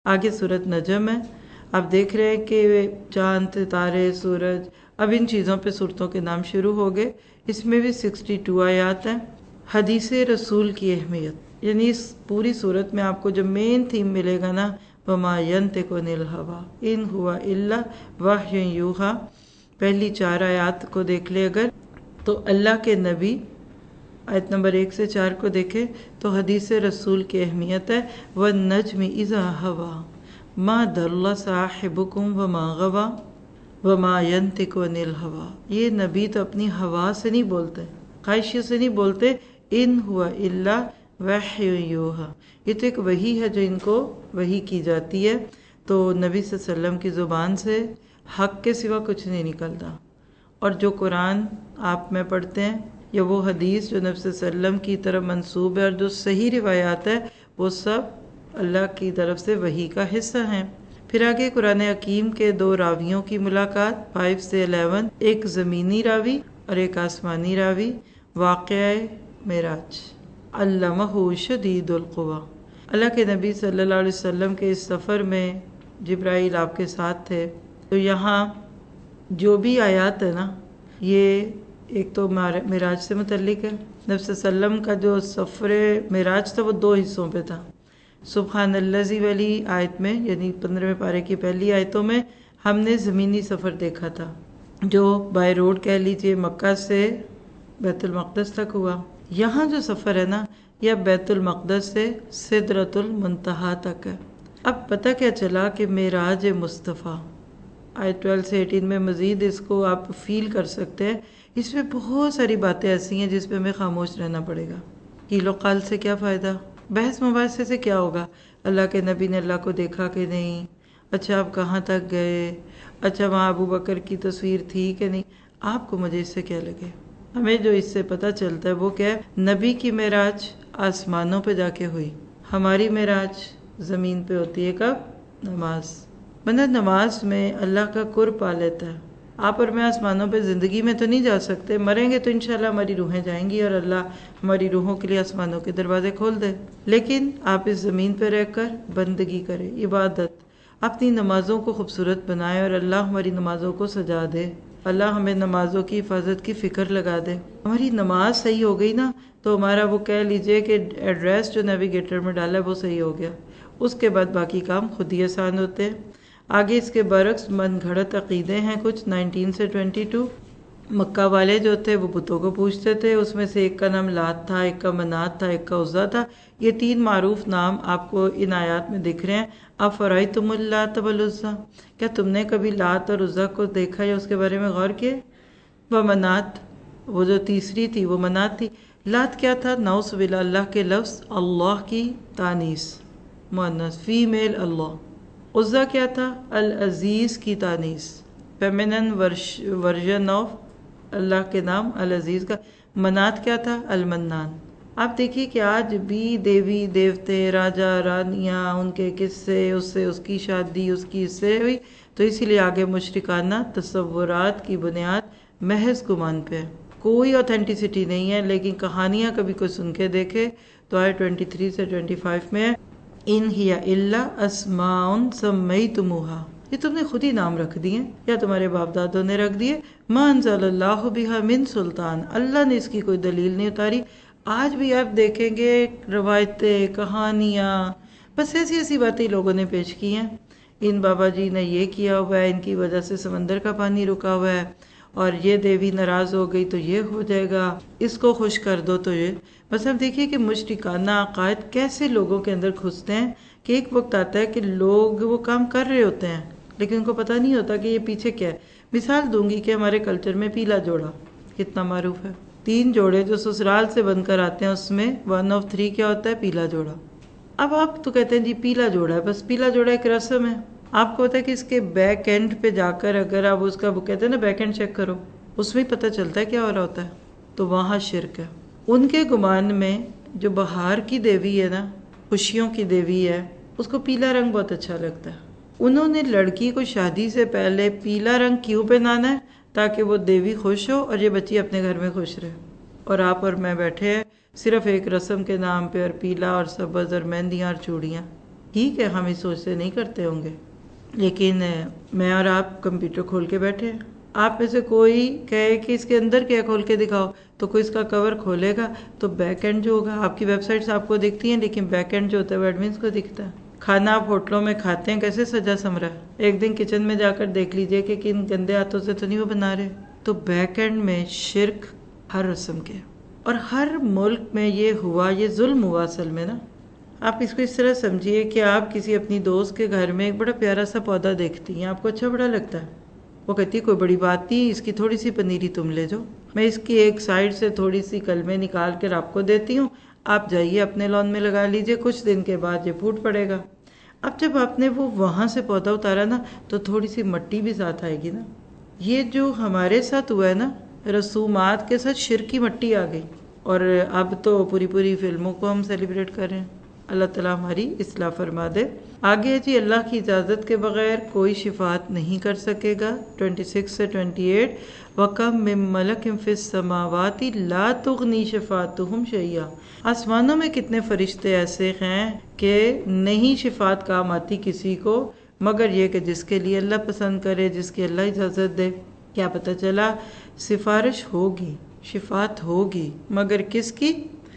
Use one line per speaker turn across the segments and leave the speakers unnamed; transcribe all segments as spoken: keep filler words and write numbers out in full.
आगे सूरत नजम है। आप देख रहे हैं कि चांद, सितारे, सूरज, अब इन चीज़ों पे सूरतों के नाम शुरू हो गए। इसमें भी सिक्सटी टू आयात हैं। हदीस रसूल की अहमियत, यानी इस पूरी सूरत में आपको जो मेन थीम मिलेगा ना, वमा यंतिकु अनिल हवा इन हुआ इल्ला वह्युन यूहा। पहली चार आयात को देख ले अगर, तो अल्लाह के नबी, आयत नंबर एक से चार को देखें तो हदीस रसूल की अहमियत है। व नजमी इज़ा हवा मा दल्ला साहिबुकुम व मा गवा व मा यंतिकु अनिल हवा। ये नबी तो अपनी हवा से नहीं बोलते, ख्वाहिशों से नहीं बोलते। इन हुआ इल्ला वह्युन यूहा, ये तो एक वही है जो इनको वही की जाती है। तो नबी सल्लल्लाहु अलैहि वसल्लम की ज़ुबान से हक के सिवा कुछ नहीं निकलता। और जो कुरान आप में पढ़ते हैं या वो हदीस जो नबी सल्लल्लाहु अलैहि वसल्लम की तरफ मंसूब है और जो सही रिवायात है, वो सब अल्लाह की तरफ से वही का हिस्सा हैं। फिर आगे कुरान हकीम के दो रावियों की मुलाकात, फाइव से अलेवन, एक ज़मीनी रावी और एक आसमानी रावी। वाक़या मेराज, अल्लमहु शदीदुल क़ुवा। अल्लाह के नबी सल्लल्लाहु अलैहि वसल्लम के इस सफ़र में जिब्राइल आपके साथ थे। तो यहाँ जो भी आयात है ना, ये एक तो मेराज से मुतल्लिक है। नबी सल्लल्लाहु अलैहि वसल्लम का जो सफ़र मेराज था वो दो हिस्सों पे था। सुब्हानल्लाज़ी वाली आयत में, यानी पंद्रहवें पारे की पहली आयतों में हमने ज़मीनी सफ़र देखा था, जो बाय रोड कह लीजिए मक्का से बैतुल मक़दस तक हुआ। यहाँ जो सफ़र है ना, यह बैतुल मक़दस से सिदरतुल मुंतहा तक है। अब पता क्या चला कि मेराज मुस्तफ़ा, आयत ट्वेल्व से एटीन में मज़ीद इसको आप फील कर सकते हैं। इसमें बहुत सारी बातें ऐसी हैं जिस पे हमें खामोश रहना पड़ेगा। कीलो काल से क्या फ़ायदा, बहस मुबासे से क्या होगा। अल्लाह के नबी ने अल्लाह को देखा कि नहीं, अच्छा आप कहाँ तक गए, अच्छा वहाँ अबू बकर की तस्वीर थी कि नहीं, आपको मुझे इससे क्या लगे। हमें जो इससे पता चलता है वो क्या है, नबी की मेराज आसमानों पे जाके हुई, हमारी मेराज ज़मीन पे होती है। कब? नमाज। बंदा नमाज में अल्लाह का कुर्ब पा लेता है। आप और मैं आसमानों पे ज़िंदगी में तो नहीं जा सकते, मरेंगे तो इंशाल्लाह हमारी रूहें जाएंगी और अल्लाह हमारी रूहों के लिए आसमानों के दरवाजे खोल दे। लेकिन आप इस ज़मीन पर रहकर बंदगी करें, इबादत, अपनी नमाज़ों को खूबसूरत बनाए और अल्लाह हमारी नमाज़ों को सजा दे। अल्लाह हमें नमाज़ों की हिफाजत की फ़िक्र लगा दे। हमारी नमाज सही हो गई ना, तो हमारा वो कह लीजिए कि एड्रेस जो नेविगेटर में डाला है वो सही हो गया। उसके बाद बाकी काम खुद ही आसान होते हैं। आगे इसके बरक्स मन घड़त अक़ीदे हैं कुछ, नाइनटीन से ट्वेंटी टू। मक्का वाले जो थे वो बुतों को पूछते थे, उसमें से एक का नाम लात था, एक का मनात था, एक का उज़्ज़ा था। ये तीन मारूफ नाम आपको इन आयात में दिख रहे हैं। अफ़रअयतुमुल लात वल उज़्ज़ा, क्या तुमने कभी लात और उज़्ज़ा को देखा या उसके बारे में गौर किए। व मनात, वो जो तीसरी थी वो मनात थी। लात क्या था, नौस बिल्ला, अल्लाह के लफ्ज़, अल्लाह की तानीस, मुअन्नस फीमेल अल्लाह। उज़्ज़ा क्या था, अल अज़ीज़ की तानीस, फेमिनिन वर्जन ऑफ अल्लाह के नाम अल अज़ीज़ का। मनात क्या था, अल मन्नान। आप देखिए कि आज भी देवी देवते, राजा रानियाँ, उनके किस्से, उससे उसकी शादी, उसकी इससे हुई, तो इसीलिए आगे मुशरिकाना तसव्वुरात की बुनियाद महज गुमान पे है, कोई ऑथेंटिसिटी नहीं है। लेकिन कहानियाँ कभी कोई सुन के देखे तो आए ट्वेंटी थ्री से ट्वेंटी फाइव में है, इन हिया इल्ला अस्माउन सम्मय्तमुहा, ये तुमने खुद ही नाम रख दिए या तुम्हारे बाप दादों ने रख दिए। मा अंज़लल्लाहु बिहा मिन सुल्तान, अल्लाह ने इसकी कोई दलील नहीं उतारी। आज भी आप देखेंगे रवायतें, कहानियाँ, बस ऐसी ऐसी बातें लोगों ने पेश की हैं। इन बाबा जी ने ये किया हुआ है, इनकी वजह से समंदर का पानी रुका हुआ है, और ये देवी नाराज़ हो गई तो ये हो जाएगा, इसको खुश कर दो तो ये। बस अब देखिए कि मुशरिकाना अक़ायद कैसे लोगों के अंदर घुसते हैं कि एक वक्त आता है कि लोग वो काम कर रहे होते हैं लेकिन उनको पता नहीं होता कि ये पीछे क्या है। मिसाल दूंगी कि हमारे कल्चर में पीला जोड़ा कितना मारूफ है। तीन जोड़े जो ससुराल से बनकर आते हैं उसमें वन ऑफ थ्री क्या होता है, पीला जोड़ा। अब आप तो कहते हैं जी पीला जोड़ा है, बस पीला जोड़ा एक रस्म है। आपको पता है कि इसके बैक एंड पे जाकर अगर आप उसका, वो कहते हैं ना बैक एंड चेक करो, उसमें ही पता चलता है क्या हो रहा होता है। तो वहाँ शिरक है। उनके गुमान में जो बहार की देवी है ना, खुशियों की देवी है, उसको पीला रंग बहुत अच्छा लगता है। उन्होंने लड़की को शादी से पहले पीला रंग क्यों पहनाना है, ताकि वो देवी खुश हो और ये बच्ची अपने घर में खुश रहे। और आप और मैं बैठे हैं सिर्फ एक रस्म के नाम पे, और पीला और सब्ज़ और मेहंदियाँ और चूड़ियाँ। ٹھیک ہے ہم اس سوچ سے نہیں کرتے ہوں گے، لیکن میں اور آپ کمپیوٹر کھول کے بیٹھے ہیں، آپ میں سے کوئی کہے کہ اس کے اندر کیا کھول کے دکھاؤ، تو کوئی اس کا کور کھولے گا تو بیک اینڈ جو ہوگا، آپ کی ویب سائٹس آپ کو دکھتی ہیں لیکن بیک اینڈ جو ہوتا ہے وہ ایڈمنس کو دکھتا ہے۔ کھانا آپ ہوٹلوں میں کھاتے ہیں کیسے سجا سمرا ہے، ایک دن کچن میں جا کر دیکھ لیجئے کہ کن گندے ہاتھوں سے تو نہیں وہ بنا رہے۔ تو بیک اینڈ میں شرک ہر رسم کے، اور ہر ملک میں یہ ہوا، یہ ظلم ہوا اصل میں نا۔ آپ اس کو اس طرح سمجھیے کہ آپ کسی اپنی دوست کے گھر میں ایک بڑا پیارا سا پودا دیکھتی ہیں، آپ کو اچھا بڑا لگتا ہے، وہ کہتی ہے کوئی بڑی بات نہیں، اس کی تھوڑی سی پنیری تم لے جاؤ، میں اس کی ایک سائڈ سے تھوڑی سی کلمیں نکال کر آپ کو دیتی ہوں، آپ جائیے اپنے لان میں لگا لیجئے، کچھ دن کے بعد یہ پھوٹ پڑے گا۔ اب جب آپ نے وہ وہاں سے پودا اتارا نا تو تھوڑی سی مٹی بھی ساتھ آئے گی نا۔ یہ جو ہمارے ساتھ ہوا ہے نا، رسومات کے ساتھ شرک کی مٹی آ گئی، اور اب تو پوری پوری فلموں کو ہم سیلیبریٹ کر رہے ہیں۔ اللہ تعالیٰ ہماری اصلاح فرما دے۔ آگے جی، اللہ کی اجازت کے بغیر کوئی شفاعت نہیں کر سکے گا، چھبیس سے اٹھائیس، وَكَمْ مِن مَلَكٍ فِي السَّمَاوَاتِ لَا تُغْنِي شَفَاعَتُهُمْ شَيْئًا۔ آسمانوں میں کتنے فرشتے ایسے ہیں کہ نہیں شفاعت کام آتی کسی کو، مگر یہ کہ جس کے لیے اللہ پسند کرے، جس کی اللہ اجازت دے۔ کیا پتہ چلا، سفارش ہوگی، شفاعت ہوگی، مگر کس کی؟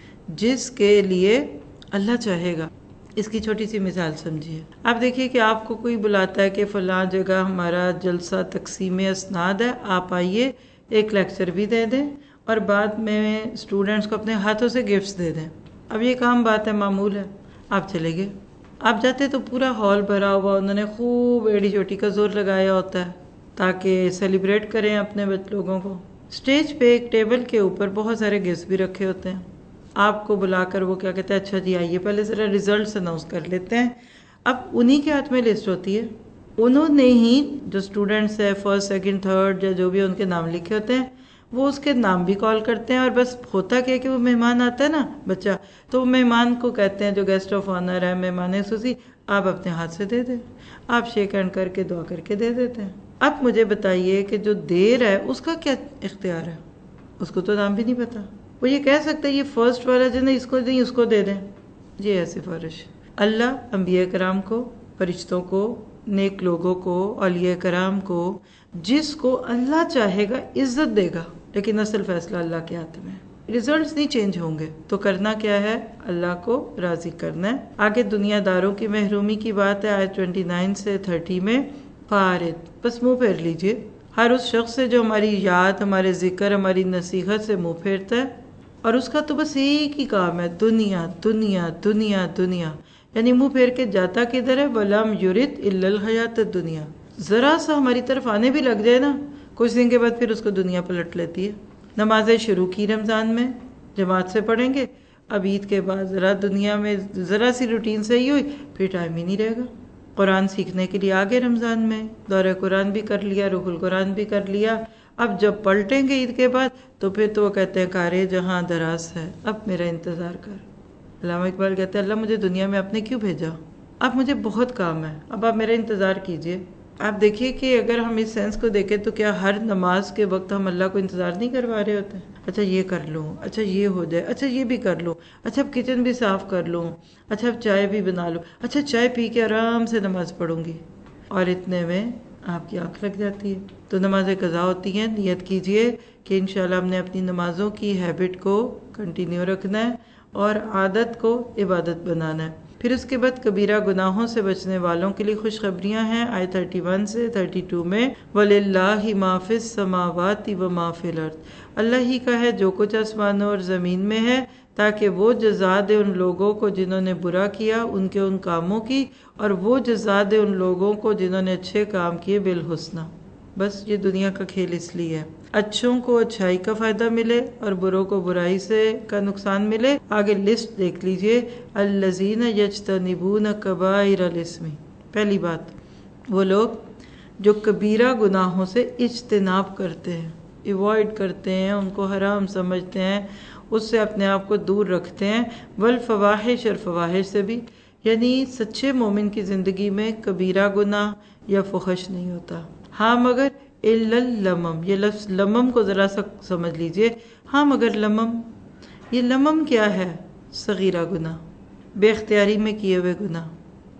جس کے لیے اللہ چاہے گا۔ اس کی چھوٹی سی مثال سمجھیے، آپ دیکھیے کہ آپ کو کوئی بلاتا ہے کہ فلاں جگہ ہمارا جلسہ تقسیم اسناد ہے، آپ آئیے، ایک لیکچر بھی دے دیں اور بعد میں اسٹوڈنٹس کو اپنے ہاتھوں سے گفٹس دے دیں۔ اب یہ کام بات ہے، معمول ہے، آپ چلے گئے، آپ جاتے تو پورا ہال بھرا ہوا، انہوں نے خوب ایڑی چوٹی کا زور لگایا ہوتا ہے تاکہ سیلیبریٹ کریں اپنے لوگوں کو۔ اسٹیج پہ ایک ٹیبل کے اوپر بہت سارے گفٹس بھی رکھے ہوتے ہیں، آپ کو بلا کر وہ کیا کہتے ہیں، اچھا جی آئیے پہلے ذرا ریزلٹس اناؤنس کر لیتے ہیں۔ اب انہی کے ہاتھ میں لسٹ ہوتی ہے، انہوں نے ہی جو اسٹوڈنٹس ہے فرسٹ سیکنڈ تھرڈ یا جو بھی ان کے نام لکھے ہوتے ہیں، وہ اس کے نام بھی کال کرتے ہیں، اور بس ہوتا کیا کہ وہ مہمان آتا ہے نا بچہ، تو وہ مہمان کو کہتے ہیں جو گیسٹ آف آنر ہے، مہمان خصوصی، آپ اپنے ہاتھ سے دے دیں، آپ شیک ہینڈ کر کے دعا کر کے دے دیتے ہیں۔ اب مجھے بتائیے کہ جو دے رہا ہے اس کا کیا اختیار ہے؟ اس کو تو نام بھی نہیں پتا، وہ یہ کہہ سکتا ہے یہ فرسٹ والا جو نا اس کو دیں، اس کو دے دیں۔ یہ ہے سفارش۔ اللہ انبیاء کرام کو، فرشتوں کو، نیک لوگوں کو، اولیاء کرام کو، جس کو اللہ چاہے گا عزت دے گا، لیکن اصل فیصلہ اللہ کے ہاتھ میں ہے، ریزلٹس نہیں چینج ہوں گے۔ تو کرنا کیا ہے؟ اللہ کو راضی کرنا ہے۔ آگے دنیا داروں کی محرومی کی بات ہے، آیت انیس سے تیس میں، فارد، بس منہ پھیر لیجئے، ہر اس شخص سے جو ہماری یاد، ہمارے ذکر، ہماری نصیحت سے منہ پھیرتا ہے، اور اس کا تو بس ایک ہی کام ہے، دنیا دنیا دنیا دنیا، یعنی منہ پھیر کے جاتا کدھر ہے؟ وَلَمْ يُرِدْ إِلَّا الْحَيَاةَ الدُّنْيَا۔ ذرا سا ہماری طرف آنے بھی لگ جائے نا، کچھ دن کے بعد پھر اس کو دنیا پلٹ لیتی ہے۔ نمازیں شروع کی رمضان میں، جماعت سے پڑھیں گے، اب عید کے بعد ذرا دنیا میں ذرا سی روٹین صحیح ہوئی، پھر ٹائم ہی نہیں رہے گا۔ قرآن سیکھنے کے لیے آگے رمضان میں دورہ قرآن بھی کر لیا، روح القرآن بھی کر لیا، اب جب پلٹیں گے عید کے بعد تو پھر تو وہ کہتے ہیں کارے جہاں دراز ہے، اب میرا انتظار کر۔ علامہ اقبال کہتے ہیں اللہ مجھے دنیا میں آپ نے کیوں بھیجا، اب مجھے بہت کام ہے، اب آپ میرا انتظار کیجئے۔ آپ دیکھیے کہ اگر ہم اس سینس کو دیکھیں تو کیا ہر نماز کے وقت ہم اللہ کو انتظار نہیں کروا رہے ہوتے ہیں؟ اچھا یہ کر لوں، اچھا یہ ہو جائے، اچھا یہ بھی کر لوں، اچھا اب کچن بھی صاف کر لوں، اچھا اب چائے بھی بنا لوں، اچھا چائے پی کے آرام سے نماز پڑھوں گی، اور اتنے میں آپ کی آنکھ لگ جاتی ہے۔ تو نمازیں قضا ہوتی ہیں، نیت کیجئے کہ انشاءاللہ ہم نے اپنی نمازوں کی ہیبٹ کو کنٹینیو رکھنا ہے اور عادت کو عبادت بنانا ہے۔ پھر اس کے بعد کبیرہ گناہوں سے بچنے والوں کے لیے خوشخبریاں ہیں، آیت اکتیس سے بتیس میں، وَلِلَّهِ مَا فِي السَّمَاوَاتِ وَمَا فِي الْأَرْضِ، اللہ ہی کا ہے جو کچھ آسمانوں اور زمین میں ہے، تاکہ وہ جزا دے ان لوگوں کو جنہوں نے برا کیا ان کے ان کاموں کی، اور وہ جزا دے ان لوگوں کو جنہوں نے اچھے کام کیے بالحسنہ۔ بس یہ دنیا کا کھیل اس لیے ہے، اچھوں کو اچھائی کا فائدہ ملے اور بروں کو برائی سے کا نقصان ملے۔ آگے لسٹ دیکھ لیجئے، الذین یجتنبون کبائر الاسم، پہلی بات وہ لوگ جو کبیرہ گناہوں سے اجتناب کرتے ہیں، ایوائڈ کرتے ہیں، ان کو حرام سمجھتے ہیں، اس سے اپنے آپ کو دور رکھتے ہیں، والفواحش، اور فواحش سے بھی، یعنی سچے مومن کی زندگی میں کبیرہ گناہ یا فحش نہیں ہوتا۔ ہاں مگر الا اللمم، یہ لفظ لمم کو ذرا سا سمجھ لیجئے، ہاں مگر لمم، یہ لمم کیا ہے؟ صغیرہ گناہ، بے اختیاری میں کیے ہوئے گناہ،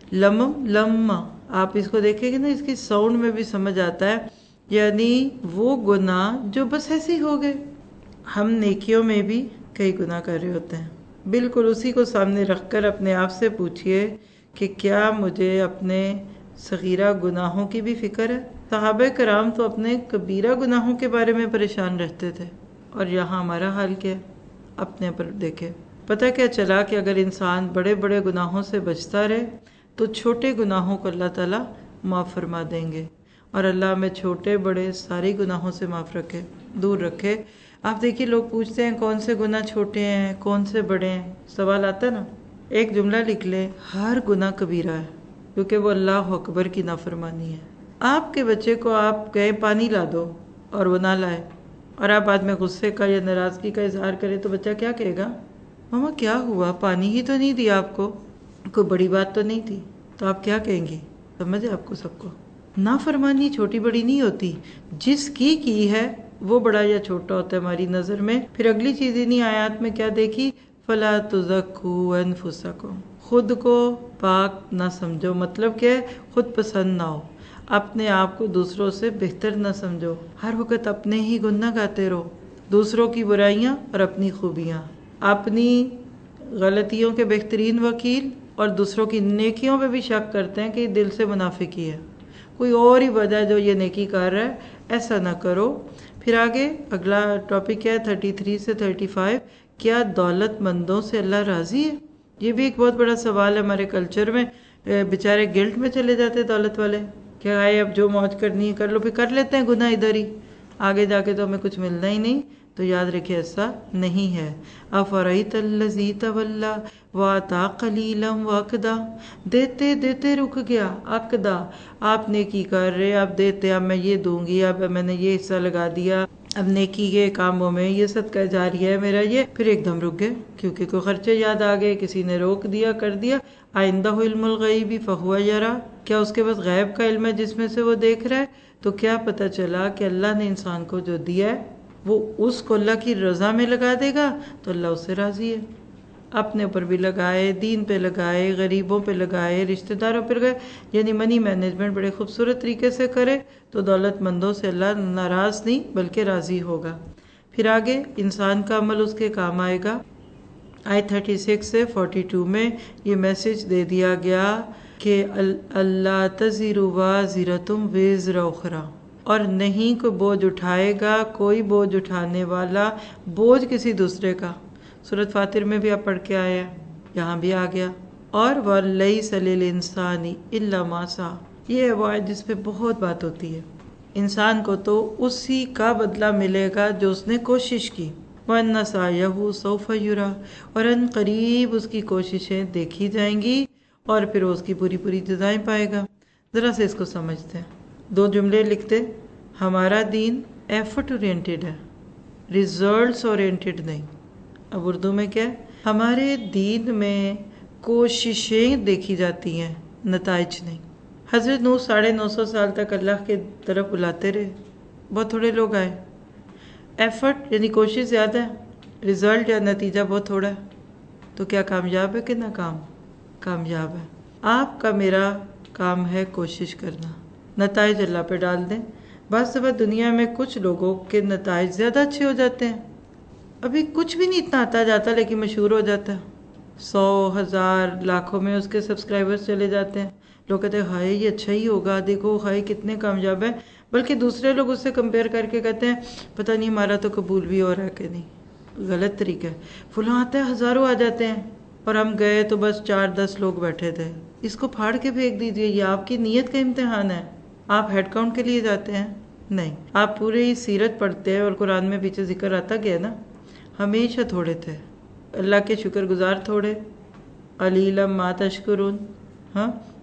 لمم لما، آپ اس کو دیکھیں گے نا، اس کی ساؤنڈ میں بھی سمجھ آتا ہے، یعنی وہ گناہ جو بس ایسے ہی ہو گئے۔ ہم نیکیوں میں بھی کئی گناہ کر رہے ہوتے ہیں، بالکل اسی کو سامنے رکھ کر اپنے آپ سے پوچھئے کہ کیا مجھے اپنے صغیرہ گناہوں کی بھی فکر ہے؟ صحابہ کرام تو اپنے کبیرہ گناہوں کے بارے میں پریشان رہتے تھے، اور یہاں ہمارا حال کیا ہے؟ اپنے پر دیکھے، پتہ کیا چلا کہ اگر انسان بڑے بڑے گناہوں سے بچتا رہے تو چھوٹے گناہوں کو اللہ تعالیٰ معاف فرما دیں گے، اور اللہ ہمیں چھوٹے بڑے سارے گناہوں سے معاف رکھے، دور رکھے۔ آپ دیکھیے لوگ پوچھتے ہیں کون سے گناہ چھوٹے ہیں کون سے بڑے ہیں، سوال آتا ہے نا، ایک جملہ لکھ لیں، ہر گناہ کبیرہ ہے، کیونکہ وہ اللہ اکبر کی نافرمانی ہے۔ آپ کے بچے کو آپ کہیں پانی لا دو اور وہ نہ لائے، اور آپ بعد میں غصے کا یا ناراضگی کا اظہار کرے تو بچہ کیا کہے گا؟ ماما کیا ہوا، پانی ہی تو نہیں دیا آپ کو، کوئی بڑی بات تو نہیں تھی، تو آپ کیا کہیں گی؟ سمجھے آپ کو سب کو؟ نافرمانی چھوٹی بڑی نہیں ہوتی، جس کی کی ہے وہ بڑا یا چھوٹا ہوتا ہے ہماری نظر میں۔ پھر اگلی چیز انہی آیات میں کیا دیکھی؟ فَلَا تُزَكُّوا أَنفُسَكُمْ، خود کو پاک نہ سمجھو، مطلب کہ خود پسند نہ ہو، اپنے آپ کو دوسروں سے بہتر نہ سمجھو، ہر وقت اپنے ہی گناہ گاتے رہو، دوسروں کی برائیاں اور اپنی خوبیاں، اپنی غلطیوں کے بہترین وکیل اور دوسروں کی نیکیوں پہ بھی شک کرتے ہیں کہ یہ دل سے منافق ہی ہے، کوئی اور ہی وجہ جو یہ نیکی کر رہا ہے، ایسا نہ کرو۔ پھر آگے اگلا ٹاپک کیا ہے تھرٹی تھری سے تھرٹی فائیو، کیا دولت مندوں سے اللہ راضی ہے؟ یہ بھی ایک بہت بڑا سوال ہے ہمارے کلچر میں، بیچارے گلٹ میں چلے جاتے دولت والے، کہ آئے اب جو موج کرنی ہے کر لو، پھر کر لیتے ہیں گناہ ادھر ہی، آگے جا کے تو ہمیں کچھ ملنا ہی نہیں۔ تو یاد رکھے ایسا نہیں ہے۔ افرأیت الذی تولی وآتی قلیلا واکدا، دیتے دیتے رک گیا، اکدا، آپ نیکی کر رہے، اب دیتے، اب میں یہ دوں گی، اب میں نے یہ حصہ لگا دیا، اب نیکی کے کاموں میں یہ صدقہ جاریہ ہے میرا یہ، پھر ایک دم رک گئے کیونکہ کوئی خرچے یاد آ گئے، کسی نے روک دیا، کر دیا۔ آئندہ علم الغیب فہو یرا، کیا اس کے پاس غیب کا علم ہے جس میں سے وہ دیکھ رہا ہے؟ تو کیا پتہ چلا کہ اللہ نے انسان کو جو دیا ہے وہ اس کو اللہ کی رضا میں لگا دے گا تو اللہ اس سے راضی ہے، اپنے اوپر بھی لگائے، دین پہ لگائے، غریبوں پہ لگائے، رشتہ داروں پہ لگائے، یعنی منی مینجمنٹ بڑے خوبصورت طریقے سے کرے تو دولت مندوں سے اللہ ناراض نہیں بلکہ راضی ہوگا۔ پھر آگے انسان کا عمل اس کے کام آئے گا۔ آیت تھرٹی سکس سے فورٹی ٹو میں یہ میسج دے دیا گیا کہ اللہ تزر وازرۃ وزر اخری، اور نہیں کوئی بوجھ اٹھائے گا کوئی بوجھ اٹھانے والا بوجھ کسی دوسرے کا۔ سورۃ فاتر میں بھی آپ پڑھ کے آئے ہیں، یہاں بھی آ گیا۔ اور وَلَيْسَ لِلْإِنسَانِ إِلَّا مَا سَعَى، یہ ہے وہ آیت جس پہ بہت بات ہوتی ہے۔ انسان کو تو اسی کا بدلہ ملے گا جو اس نے کوشش کی۔ وَأَنَّ سَعْيَهُ سَوْفَ يُرَى، اور ان قریب اس کی کوششیں دیکھی جائیں گی اور پھر وہ اس کی پوری پوری جزائیں پائے گا۔ ذرا سے اس کو سمجھتے ہیں، دو جملے لکھتے، ہمارا دین ایفرٹ اورینٹڈ ہے، ریزلٹس اورینٹڈ نہیں۔ اب اردو میں کیا ہے؟ ہمارے دین میں کوششیں دیکھی جاتی ہیں، نتائج نہیں۔ حضرت نوح ساڑھے نو سو سال تک اللہ کے طرف بلاتے رہے، بہت تھوڑے لوگ آئے۔ ایفرٹ یعنی کوشش زیادہ ہے، ریزلٹ یا نتیجہ بہت تھوڑا ہے، تو کیا کامیاب ہے کہ ناکام؟ کامیاب ہے۔ آپ کا میرا کام ہے کوشش کرنا، نتائج اللہ پہ ڈال دیں۔ بعض دفعہ دنیا میں کچھ لوگوں کے نتائج زیادہ اچھے ہو جاتے ہیں، ابھی کچھ بھی نہیں اتنا آتا جاتا لیکن مشہور ہو جاتا ہے، سو ہزار لاکھوں میں اس کے سبسکرائبرز چلے جاتے ہیں، لوگ کہتے ہیں ہائے یہ اچھا ہی ہوگا، دیکھو ہائے کتنے کامیاب ہیں، بلکہ دوسرے لوگ اس سے کمپیئر کر کے کہتے ہیں پتہ نہیں ہمارا تو قبول بھی ہو رہا ہے کہ نہیں۔ غلط طریقہ ہے، فلاں آتا ہے ہزاروں آ جاتے ہیں اور ہم گئے تو بس چار دس لوگ بیٹھے تھے۔ اس کو پھاڑ کے پھینک دیجئے، یہ آپ کی نیت کا امتحان ہے۔ آپ ہیڈ کاؤنٹ کے لیے جاتے ہیں؟ نہیں، آپ پوری سیرت پڑھتے ہیں اور قرآن میں پیچھے ذکر آتا گیا نا، ہمیشہ تھوڑے تھے، اللہ کے شکر گزار تھوڑے، قلیلا ما تشکرون، ہاں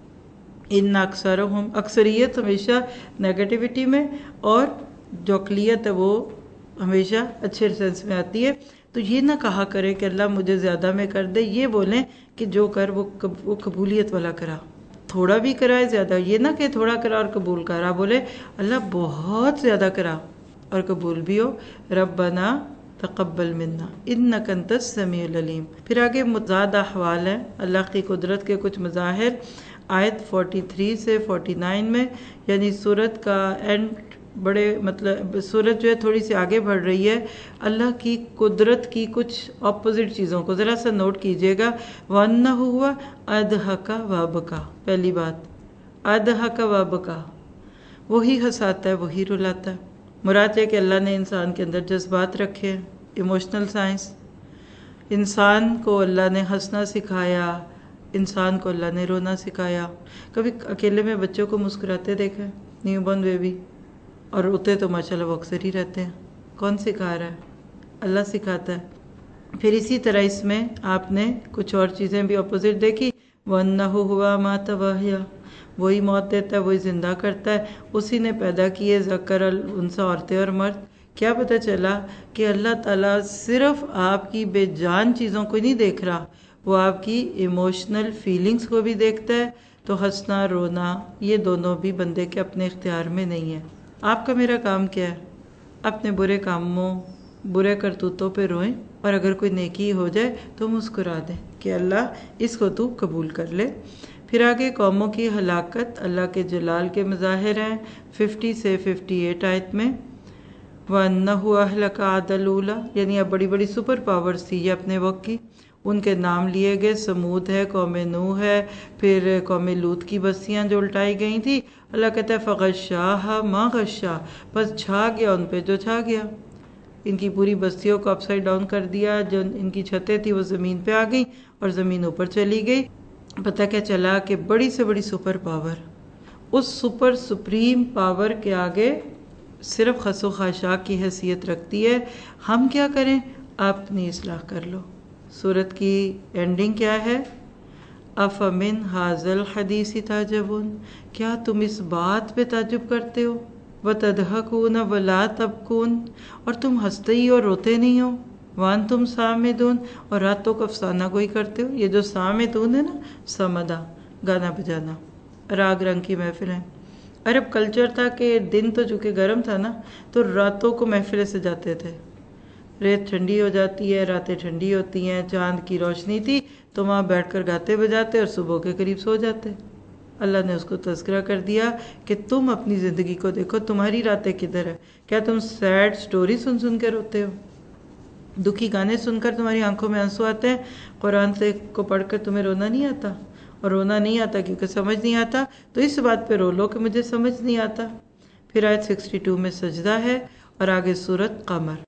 ان اکثرہم، اکثریت ہمیشہ نیگیٹیوٹی میں، اور جو اقلیت ہے وہ ہمیشہ اچھے سینس میں آتی ہے۔ تو یہ نہ کہا کرے کہ اللہ مجھے زیادہ میں کر دے، یہ بولیں کہ جو کر وہ وہ قبولیت والا کرا، تھوڑا بھی کرائے زیادہ، یہ نہ کہ تھوڑا کرا اور قبول کرا، بولے اللہ بہت زیادہ کرا اور قبول بھی ہو، ربنا تقبل منا انک انت السمیع العلیم۔ پھر آگے متضاد احوال ہیں، اللہ کی قدرت کے کچھ مظاہر۔ آیت تینتالیس سے انچاس میں، یعنی سورت کا اینڈ بڑے مطلب سورت جو ہے تھوڑی سی آگے بڑھ رہی ہے، اللہ کی قدرت کی کچھ اپوزٹ چیزوں کو ذرا سا نوٹ کیجئے گا۔ وَأَنَّهُ هُوَ أَضْحَكَ وَأَبْكَىٰ، پہلی بات أَضْحَكَ وَأَبْكَىٰ، وہی ہنساتا ہے وہی رلاتا ہے۔ مراد ہے کہ اللہ نے انسان کے اندر جذبات رکھے ہیں، ایموشنل سائنس، انسان کو اللہ نے ہنسنا سکھایا، انسان کو اللہ نے رونا سکھایا۔ کبھی اکیلے میں بچوں کو مسکراتے دیکھیں، نیو بورن بیبی، اور روتے تو ماشاءاللہ وہ اکثر ہی رہتے ہیں۔ کون سکھا رہا ہے؟ اللہ سکھاتا ہے۔ پھر اسی طرح اس میں آپ نے کچھ اور چیزیں بھی اپوزٹ دیکھی۔ وَأَنَّهُ هُوَ أَمَاتَ وَأَحْيَا، وہی موت دیتا ہے وہی زندہ کرتا ہے، اسی نے پیدا کیے ذکر الانثی، عورتیں اور مرد۔ کیا پتہ چلا کہ اللہ تعالیٰ صرف آپ کی بے جان چیزوں کو نہیں دیکھ رہا، وہ آپ کی ایموشنل فیلنگز کو بھی دیکھتا ہے۔ تو ہنسنا رونا یہ دونوں بھی بندے کے اپنے اختیار میں نہیں ہے۔ آپ کا میرا کام کیا ہے؟ اپنے برے کاموں برے کرتوتوں پہ روئیں، اور اگر کوئی نیکی ہو جائے تو مسکرا دیں کہ اللہ اس کو تو قبول کر لے۔ پھر آگے قوموں کی ہلاکت اللہ کے جلال کے مظاہر ہیں، پچاس سے اٹھاون آیت میں۔ وَأَنَّهُ أَهْلَكَ عَادَ الْأُولَىٰ، یعنی اب بڑی بڑی سپر پاورز تھی یہ اپنے وقت کی، ان کے نام لیے گئے، سمود ہے، قوم نوح ہے، پھر قوم لوط کی بستیاں جو الٹائی گئی تھی۔ اللہ کہتا ہے فَغَشَّاهَا مَا غَشَّا، بس چھا گیا ان پہ جو چھا گیا، ان کی پوری بستیوں کو اپ سائڈ ڈاؤن کر دیا، جو ان کی چھتیں تھی وہ زمین پہ آ گئی اور زمین اوپر چلی گئی۔ پتہ کیا چلا کہ بڑی سے بڑی سپر پاور اس سپر سپریم پاور کے آگے صرف خس و خاشاک کی حیثیت رکھتی ہے۔ ہم کیا کریں؟ آپ اپنی اصلاح کر لو۔ سورت کی اینڈنگ کیا ہے؟ اَفَمِنْ هَٰذَا الْحَدِيثِ تَعْجَبُونَ، کیا تم اس بات پہ تعجب کرتے ہو؟ وَتَضْحَكُونَ وَلَا تَبْكُونَ، اور تم ہنستے ہی اور روتے نہیں ہو۔ وَأَنْتُمْ صَامِدُونَ، اور راتوں کو افسانہ گوئی کرتے ہو۔ یہ جو صامدون ہے نا، سمدہ گانا بجانا، راگ رنگ کی محفلیں۔ عرب کلچر تھا کہ دن تو چونکہ گرم تھا نا، تو راتوں کو محفلیں سجاتے تھے۔ ریت ٹھنڈی ہو جاتی ہے، راتیں ٹھنڈی ہوتی ہیں، چاند کی روشنی تھی تو وہاں بیٹھ کر گاتے بجاتے اور صبح کے قریب سو جاتے۔ اللہ نے اس کو تذکرہ کر دیا کہ تم اپنی زندگی کو دیکھو، تمہاری راتیں کدھر ہے؟ کیا تم سیڈ سٹوری سن سن کے روتے ہو؟ دکھی گانے سن کر تمہاری آنکھوں میں آنسو آتے ہیں؟ قرآن سے کو پڑھ کر تمہیں رونا نہیں آتا؟ اور رونا نہیں آتا کیونکہ سمجھ نہیں آتا، تو اس بات پہ رو لو کہ مجھے سمجھ نہیں آتا۔ پھر آیت باسٹھ میں سجدہ ہے، اور آگے سورت قمر۔